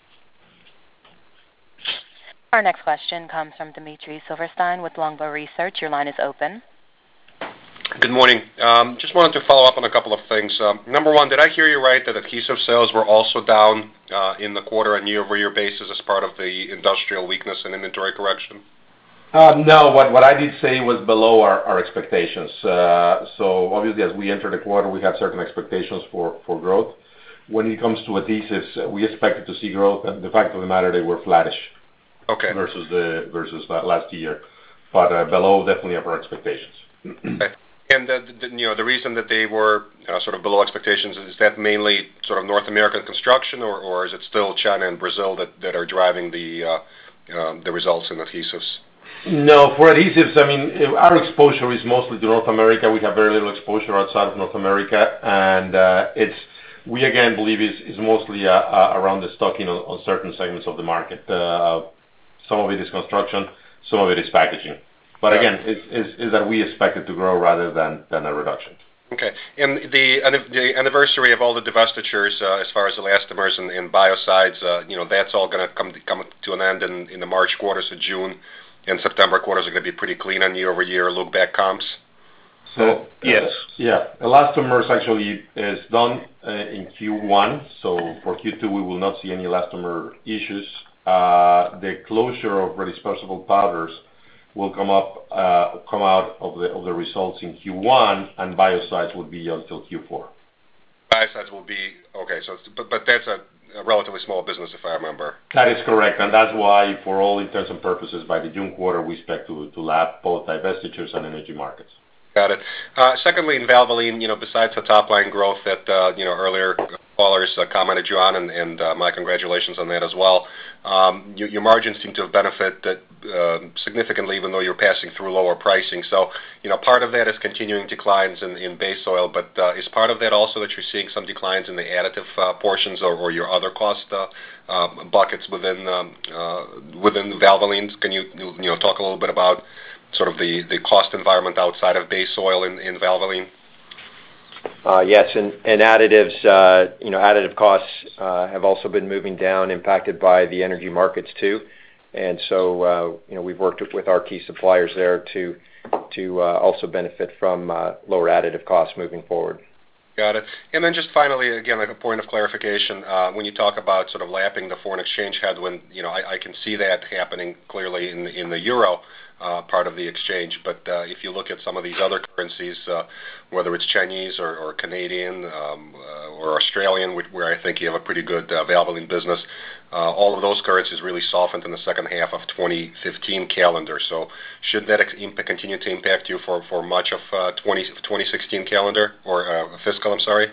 Our next question comes from Dmitry Silverstein with Longbow Research. Your line is open. Good morning. Um, just wanted to follow up on a couple of things. Um, number one, did I hear you right that adhesive sales were also down uh, in the quarter and year-over-year basis as part of the industrial weakness and inventory correction? Uh, no, what, what I did say was below our, our expectations. Uh, so obviously as we enter the quarter, we have certain expectations for, for growth. When it comes to adhesives, we expected to see growth, and the fact of the matter, they were flattish. Okay. Versus the versus last year, but uh, below definitely of our expectations. Okay. And the, the, you know the reason that they were uh, sort of below expectations, is that mainly sort of North American construction, or, or is it still China and Brazil that, that are driving the uh, um, the results in adhesives? No, for adhesives, I mean our exposure is mostly to North America. We have very little exposure outside of North America, and uh, it's we again believe is is mostly uh, uh, around the stocking on, on certain segments of the market. Uh, Some of it is construction, some of it is packaging. But again, is is is that we expect it to grow rather than, than a reduction. Okay. And the the anniversary of all the divestitures, uh, as far as elastomers and, and biocides, uh, you know, that's all going to come come to an end in, in the March quarter, so June and September quarters are going to be pretty clean on year-over-year look-back comps? So uh, yes. Yeah. Elastomers actually is done uh, in Q one, so for Q two we will not see any elastomer issues. Uh, the closure of redispersible powders will come up, uh, come out of the of the results in Q one, and Biocides will be until Q four. Biocides will be okay. So, it's, but but that's a, a relatively small business, if I remember. That is correct, and that's why, for all intents and purposes, by the June quarter, we expect to to lap both divestitures and energy markets. Got it. Uh, secondly, in Valvoline, you know, besides the top line growth that uh, you know earlier callers uh, commented you on, and, and uh, my congratulations on that as well. Um, you, your margins seem to have benefited uh, significantly, even though you're passing through lower pricing. So, you know, part of that is continuing declines in, in base oil, but uh, is part of that also that you're seeing some declines in the additive uh, portions or, or your other cost uh, uh, buckets within um, uh, within Valvoline? Can you you know talk a little bit about sort of the, the cost environment outside of base oil in, in Valvoline? Uh, yes, and, and additives, uh, you know, additive costs uh, have also been moving down, impacted by the energy markets too. And so, uh, you know, we've worked with our key suppliers there to to uh, also benefit from uh, lower additive costs moving forward. Got it. And then just finally, again, like a point of clarification, uh, when you talk about sort of lapping the foreign exchange headwind, you know, I, I can see that happening clearly in the, in the euro uh, part of the exchange. But uh, if you look at some of these other currencies, uh, whether it's Chinese or, or Canadian um, uh, or Australian, which, where I think you have a pretty good uh, Valvoline business, uh, all of those currencies really softened in the second half of twenty fifteen calendar. So should that ex- imp- continue to impact you for, for much of uh, twenty sixteen calendar or uh, fiscal? I'm sorry.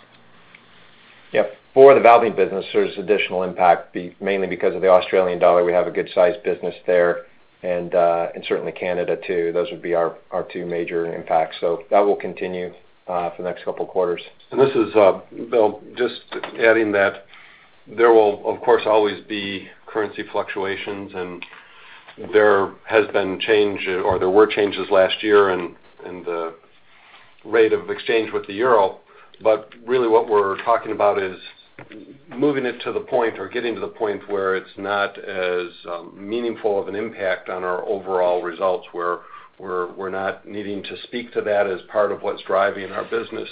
Yep. For the Valvoline business, there's additional impact, be, mainly because of the Australian dollar. We have a good-sized business there, and uh, and certainly Canada too. Those would be our, our two major impacts. So that will continue uh, for the next couple of quarters. And this is uh, Bill. Just adding that there will, of course, always be currency fluctuations, and there has been change, or there were changes last year, in in the rate of exchange with the euro. But really what we're talking about is moving it to the point, or getting to the point where it's not as um, meaningful of an impact on our overall results, where we're, we're not needing to speak to that as part of what's driving our business.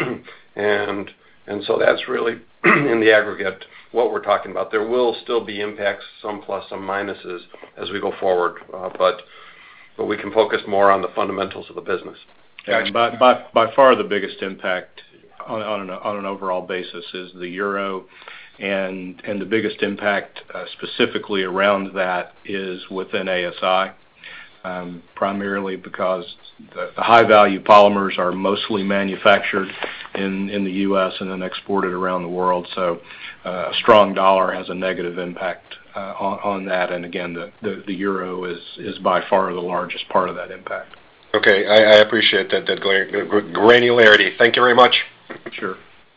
and and so that's really, in the aggregate, what we're talking about. There will still be impacts, some plus, some minuses, as we go forward, uh, but but we can focus more on the fundamentals of the business. And by, by, by far the biggest impact on, on, an, on an overall basis is the euro, and and the biggest impact uh, specifically around that is within A S I, um, primarily because the, the high-value polymers are mostly manufactured in, in the U S and then exported around the world. So uh, a strong dollar has a negative impact uh, on, on that, and again, the, the, the euro is, is by far the largest part of that impact. Okay, I, I appreciate that, that granularity. Thank you very much. Sure.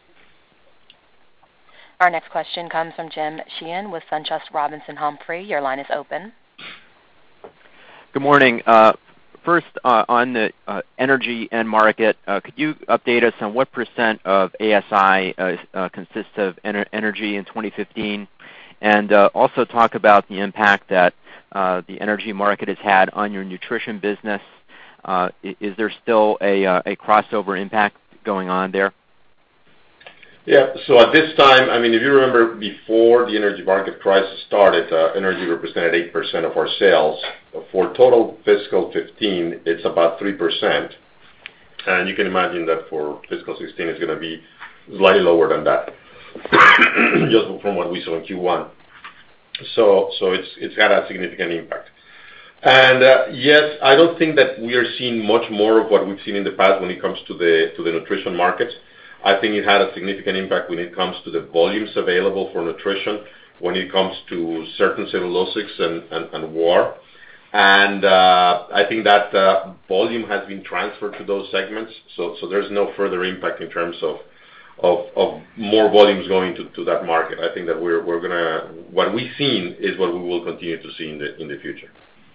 Our next question comes from Jim Sheehan with SunTrust Robinson Humphrey. Your line is open. Good morning. Uh, first, uh, on the uh, energy end market, uh, could you update us on what percent of A S I uh, uh, consists of ener- energy in twenty fifteen? And uh, also talk about the impact that uh, the energy market has had on your nutrition business. Uh, is there still a, uh, a crossover impact going on there? Yeah, so at this time, I mean, if you remember before the energy market crisis started, uh, energy represented eight percent of our sales. For total fiscal fifteen, it's about three percent. And you can imagine that for fiscal sixteen, it's going to be slightly lower than that, just from what we saw in Q one. So, so it's it's had a significant impact. And uh, yes, I don't think that we are seeing much more of what we've seen in the past when it comes to the to the nutrition market. I think it had a significant impact when it comes to the volumes available for nutrition, when it comes to certain cellulosics and, and, and war. And uh, I think that uh, volume has been transferred to those segments, so so there's no further impact in terms of of, of more volumes going to, to that market. I think that we're we're gonna what we've seen is what we will continue to see in the in the future.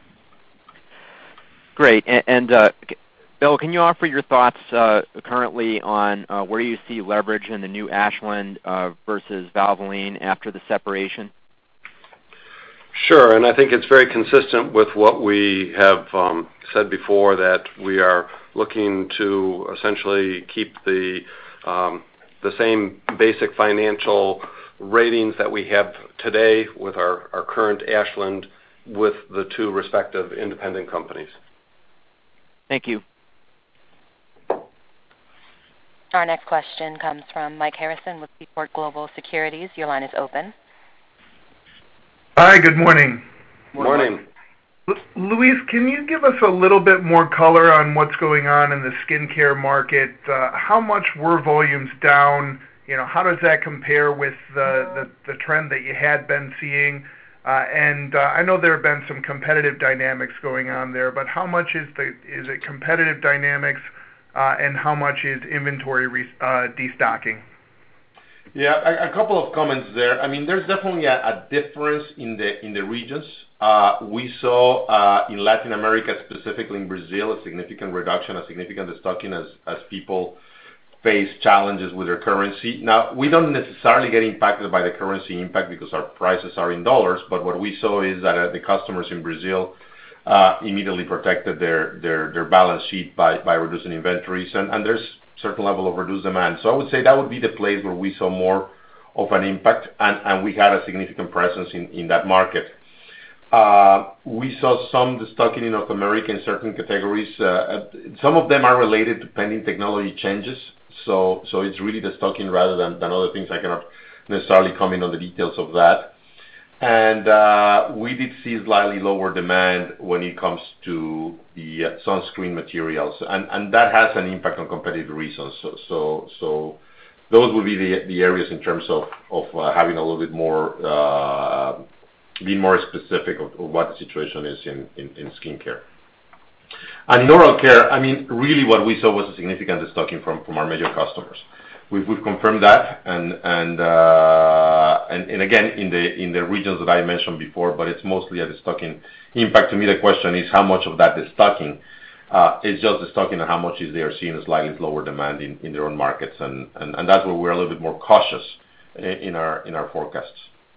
Great. And, and uh, Bill, can you offer your thoughts uh, currently on uh, where you see leverage in the new Ashland uh, versus Valvoline after the separation? Sure, and I think it's very consistent with what we have um, said before, that we are looking to essentially keep the um, the same basic financial ratings that we have today with our, our current Ashland with the two respective independent companies. Thank you. Our next question comes from Mike Harrison with Seaport Global Securities. Your line is open. Hi, good morning. Morning. Luis, can you give us a little bit more color on what's going on in the skincare market? Uh, how much were volumes down? You know, how does that compare with the, the, the trend that you had been seeing? Uh, and uh, I know there have been some competitive dynamics going on there, but how much is the is it competitive dynamics, uh, and how much is inventory re- uh, destocking? Yeah, a, a couple of comments there. I mean, there's definitely a, a difference in the in the regions. Uh, we saw uh, in Latin America, specifically in Brazil, a significant reduction, a significant destocking as as people face challenges with their currency. Now, we don't necessarily get impacted by the currency impact because our prices are in dollars, but what we saw is that uh, the customers in Brazil uh, immediately protected their, their, their balance sheet by, by reducing inventories, and, and there's a certain level of reduced demand. So I would say that would be the place where we saw more of an impact, and, and we had a significant presence in, in that market. Uh, we saw some destocking in North America in certain categories. Uh, some of them are related to pending technology changes. So, so it's really the stocking rather than, than other things. I cannot necessarily comment on the details of that. And uh, we did see slightly lower demand when it comes to the uh, sunscreen materials, and, and that has an impact on competitive reasons. So, so, so those would be the, the areas in terms of, of uh, having a little bit more, uh, being more specific of, of what the situation is in, in, in skincare. And in oral care, I mean, really what we saw was a significant destocking from, from our major customers. We've, we've confirmed that, and and, uh, and and again in the in the regions that I mentioned before, but it's mostly a destocking impact. To me, the question is how much of that destocking uh, is just destocking, and how much is they are seeing a slightly lower demand in, in their own markets, and, and, and that's where we're a little bit more cautious in our in our forecasts.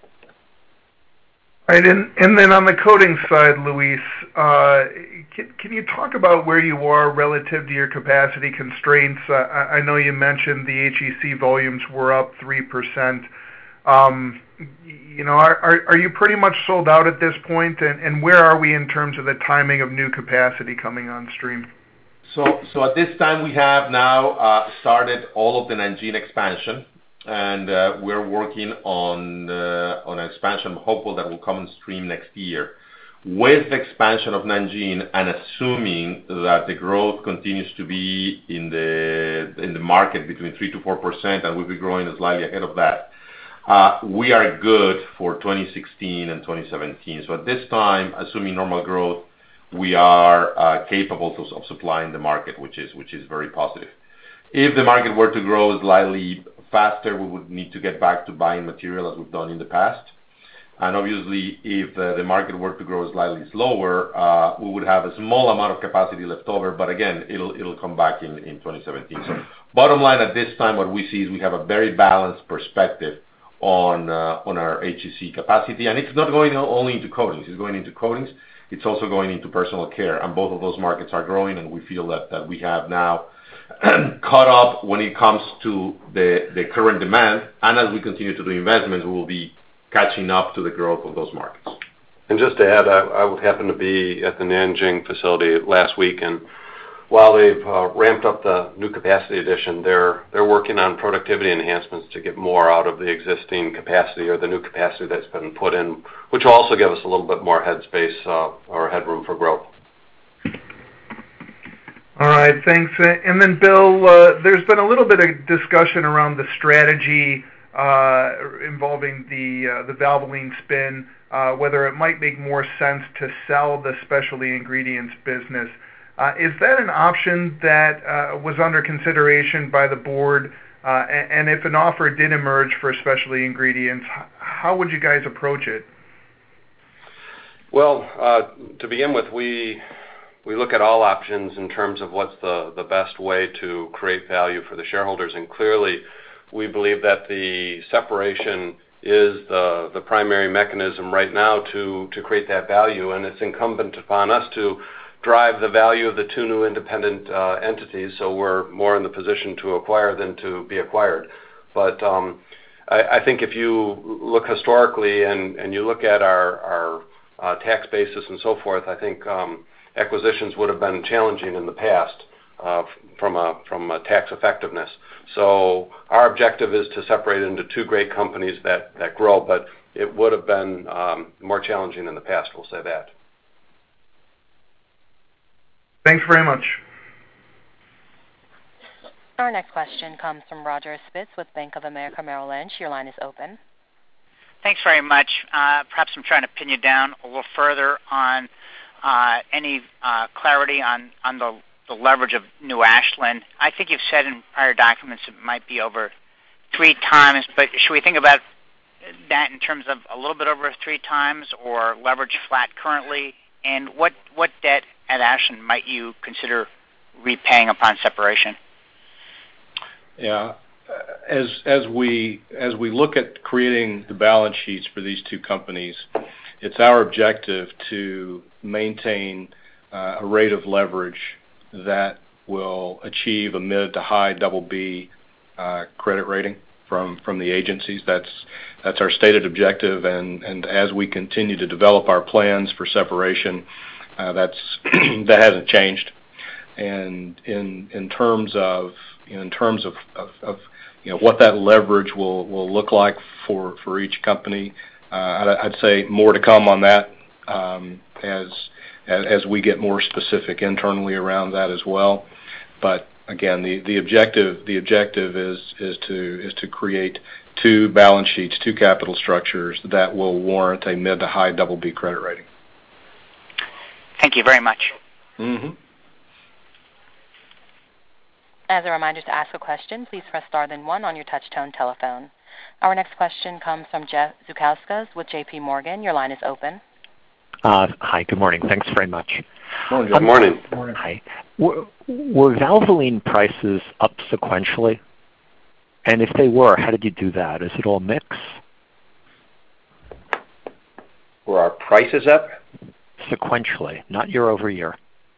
Right, and, and then on the coatings side, Luis, uh, can, can you talk about where you are relative to your capacity constraints? Uh, I, I know you mentioned the H E C volumes were up three percent. Um, you know, are, are, are you pretty much sold out at this point, and, and where are we in terms of the timing of new capacity coming on stream? So, so at this time we have now uh, started all of the Nanjing expansion. And uh, we're working on uh, on an expansion, hopeful that will come on stream next year. With the expansion of Nanjing, and assuming that the growth continues to be in the in the market between three to four percent, and we'll be growing slightly ahead of that, uh, we are good for twenty sixteen and twenty seventeen. So at this time, assuming normal growth, we are uh, capable of, of supplying the market, which is which is very positive. If the market were to grow slightly faster, we would need to get back to buying material as we've done in the past. And obviously, if uh, the market were to grow slightly slower, uh, we would have a small amount of capacity left over, but again, it'll it'll come back in, in twenty seventeen. So bottom line at this time, what we see is we have a very balanced perspective on uh, on our H E C capacity, and it's not going only into coatings. It's going into coatings. It's also going into personal care, and both of those markets are growing, and we feel that, that we have now caught up when it comes to the, the current demand, and as we continue to do investments, we will be catching up to the growth of those markets. And just to add, I, I would happen to be at the Nanjing facility last week, and while they've uh, ramped up the new capacity addition, they're they're working on productivity enhancements to get more out of the existing capacity or the new capacity that's been put in, which will also give us a little bit more headspace uh, or headroom for growth. All right, thanks. And then, Bill, uh, there's been a little bit of discussion around the strategy uh, involving the uh, the Valvoline spin, uh, whether it might make more sense to sell the specialty ingredients business. Uh, is that an option that uh, was under consideration by the board? Uh, and, and if an offer did emerge for specialty ingredients, how would you guys approach it? Well, uh, to begin with, we we look at all options in terms of what's the, the best way to create value for the shareholders. And clearly, we believe that the separation is the, the primary mechanism right now to, to create that value. And it's incumbent upon us to drive the value of the two new independent uh, entities, so we're more in the position to acquire than to be acquired. But um, I, I think if you look historically and, and you look at our, our uh, tax basis and so forth, I think um, acquisitions would have been challenging in the past uh, from a from a tax effectiveness. So our objective is to separate into two great companies that, that grow, but it would have been um, more challenging in the past, we'll say that. Thanks very much. Our next question comes from Roger Spitz with Bank of America Merrill Lynch. Your line is open. Thanks very much. Uh, perhaps I'm trying to pin you down a little further on uh, any uh, clarity on, on the, the leverage of New Ashland. I think you've said in prior documents it might be over three times, but should we think about that in terms of a little bit over three times or leverage flat currently? And what, what debt at Ashland might you consider repaying upon separation? Yeah. As as we as we look at creating the balance sheets for these two companies, it's our objective to maintain uh, a rate of leverage that will achieve a mid to high double B uh, credit rating from from the agencies. That's that's our stated objective, and and as we continue to develop our plans for separation, uh, that's that hasn't changed. And in in terms of in terms of, of, of you know what that leverage will, will look like for, for each company, uh, I'd, I'd say more to come on that um, as, as as we get more specific internally around that as well. But again, the, the objective the objective is is to is to create two balance sheets, two capital structures that will warrant a mid to high double B credit rating. Thank you very much. Mm-hmm. As a reminder, to ask a question, please press star then one on your touch-tone telephone. Our next question comes from Jeff Zekauskas with J P Morgan. Your line is open. Uh, hi, good morning. Thanks very much. Morning, Jeff. Good morning. Um, hi. Were, were Valvoline prices up sequentially? And if they were, how did you do that? Is it all mix? Were our prices up? Sequentially, not year over year.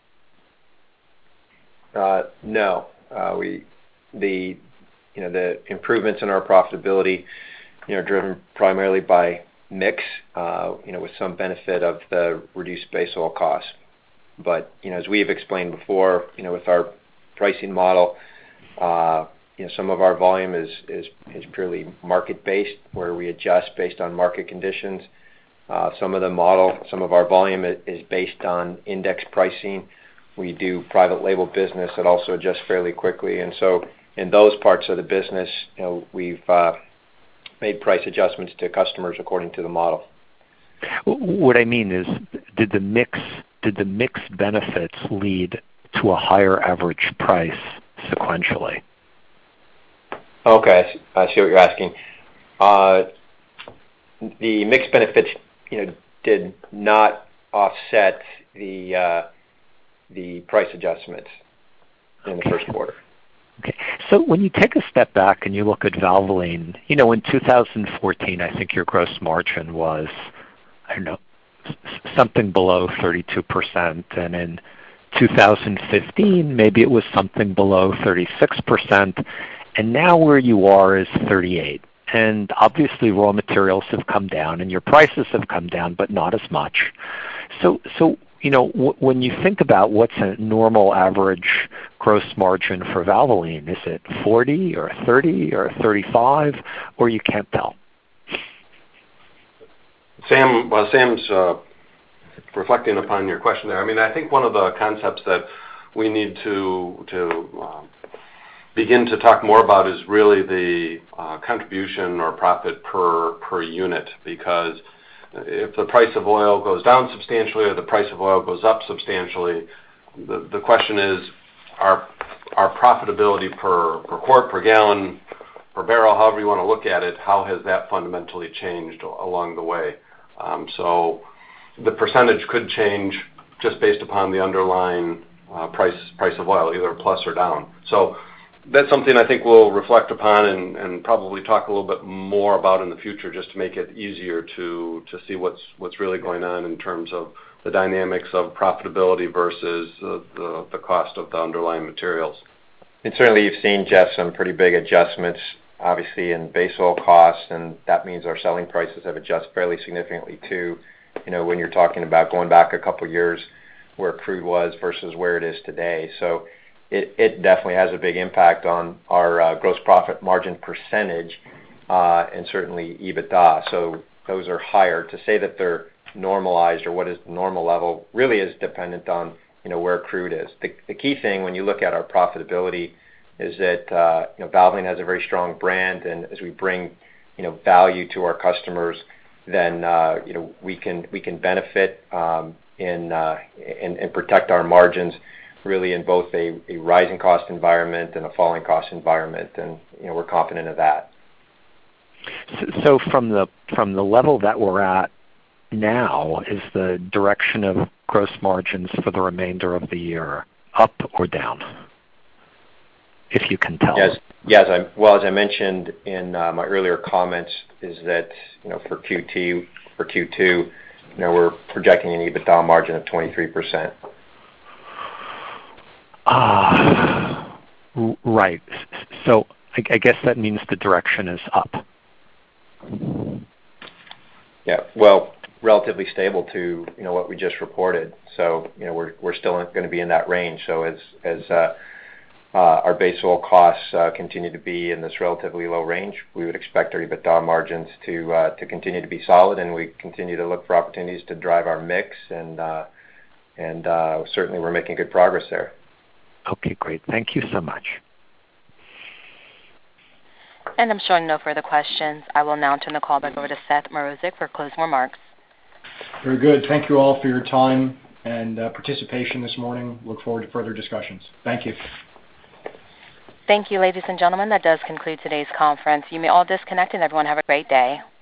Uh, no. Uh, we, the, you know, the improvements in our profitability, you know, driven primarily by mix, uh, you know, with some benefit of the reduced base oil costs. But, you know, as we have explained before, you know, with our pricing model, uh, you know, some of our volume is, is, is purely market-based, where we adjust based on market conditions. Uh, some of the model, some of our volume is based on index pricing. We do private label business that also adjusts fairly quickly, and so in those parts of the business, you know, we've uh, made price adjustments to customers according to the model. What I mean is, did the mix did the mix benefits lead to a higher average price sequentially? Okay, I see what you're asking. Uh, the mix benefits, you know, did not offset the uh, the price adjustments in the first quarter. Okay. So when you take a step back and you look at Valvoline, you know, in two thousand fourteen, I think your gross margin was, I don't know, something below thirty-two percent. And in two thousand fifteen, maybe it was something below thirty-six percent. And now where you are is thirty-eight. And obviously raw materials have come down and your prices have come down, but not as much. So, so you know, w- when you think about what's a normal average gross margin for Valvoline, is it forty or thirty or thirty-five, or you can't tell? Sam, well, Sam's uh, reflecting upon your question there. I mean, I think one of the concepts that we need to to um, begin to talk more about is really the uh, contribution or profit per per unit, because if the price of oil goes down substantially or the price of oil goes up substantially, the, the question is, our our profitability per, per quart, per gallon, per barrel, however you want to look at it, how has that fundamentally changed along the way? Um, so the percentage could change just based upon the underlying uh, price price of oil, either plus or down. So that's something I think we'll reflect upon and, and probably talk a little bit more about in the future, just to make it easier to, to see what's what's really going on in terms of the dynamics of profitability versus uh, the, the cost of the underlying materials. And certainly you've seen, Jeff, some pretty big adjustments, obviously, in base oil costs, and that means our selling prices have adjusted fairly significantly too. you know, when you're talking about going back a couple years where crude was versus where it is today. So it, it definitely has a big impact on our uh, gross profit margin percentage uh, and certainly EBITDA. So those are higher. To say that they're normalized or what is the normal level really is dependent on, you know, where crude is. The, the key thing when you look at our profitability is that uh, you know, Valvoline has a very strong brand, and as we bring, you know, value to our customers, then uh, you know, we can we can benefit um, in, uh, in and protect our margins really in both a, a rising cost environment and a falling cost environment, and you know, we're confident of that. So from the from the level that we're at now, is the direction of gross margins for the remainder of the year up or down, if you can tell? Yes, yes. I, well, as I mentioned in uh, my earlier comments, is that, you know, for Q T for Q two, you know, we're projecting an EBITDA margin of twenty-three percent. Uh, right. So I, I guess that means the direction is up. Yeah. Well, relatively stable to, you know, what we just reported. So, you know, we're we're still going to be in that range. So as as uh, uh, our base oil costs uh, continue to be in this relatively low range, we would expect our EBITDA margins to uh, to continue to be solid, and we continue to look for opportunities to drive our mix, and uh, and uh, certainly we're making good progress there. Okay, great. Thank you so much. And I'm showing no further questions. I will now turn the call back over to Seth Mrozek for closing remarks. Very good. Thank you all for your time and uh, participation this morning. Look forward to further discussions. Thank you. Thank you, ladies and gentlemen. That does conclude today's conference. You may all disconnect, and everyone have a great day.